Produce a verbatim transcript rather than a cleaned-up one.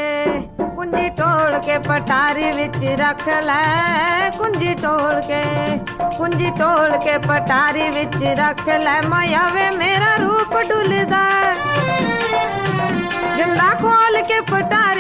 कुंजी टोल के पटारी विच रख ले, कुंजी टोल के कुंजी टोल के पटारी विच रख ले, माया वे मेरा रूप डुलदा, जिंदा खोल के पटारी